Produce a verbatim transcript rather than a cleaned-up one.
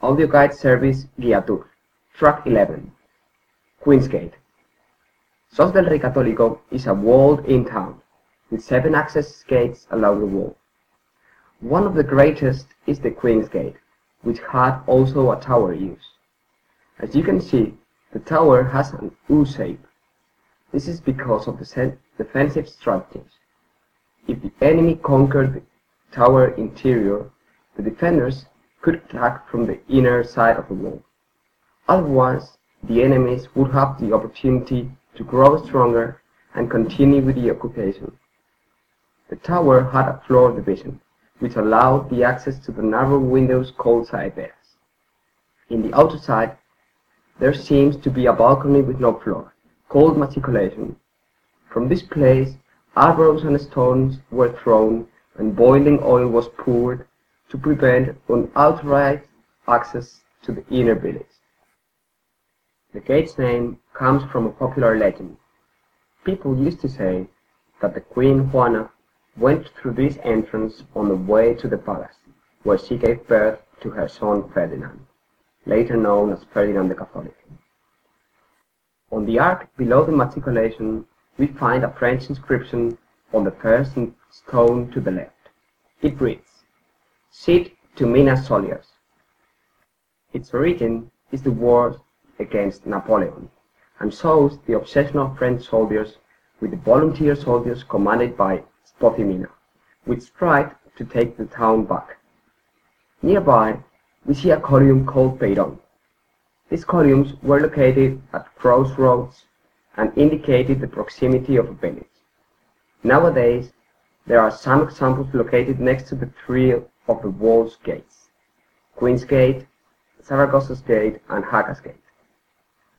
Audio Guide Service Guía Tour. Track eleven. Queensgate. Sos del Rey Católico is a walled-in town, with seven access gates along the wall. One of the greatest is the Queensgate, which had also a tower use. As you can see, the tower has an U shape. This is because of the defensive strategies. If the enemy conquered the tower interior, the defenders could attack from the inner side of the wall. Otherwise, the enemies would have the opportunity to grow stronger and continue with the occupation. The tower had a floor division, which allowed the access to the narrow windows called side bears. In the outer side, there seems to be a balcony with no floor, called matriculation. From this place, arrows and stones were thrown and boiling oil was poured to prevent unauthorized access to the inner village. The gate's name comes from a popular legend. People used to say that the Queen Juana went through this entrance on the way to the palace, where she gave birth to her son Ferdinand, later known as Ferdinand the Catholic. On the arch below the matriculation, we find a French inscription on the first stone to the left. It reads, "Sit to Minas Soliers." Its origin is the wars against Napoleon, and shows the obsession of French soldiers with the volunteer soldiers commanded by Spotimina, which tried to take the town back. Nearby, we see a column called Peyron. These columns were located at crossroads and indicated the proximity of a village. Nowadays, there are some examples located next to the three of the wall's gates: Queensgate, Saragossa's Gate, and Haga's Gate.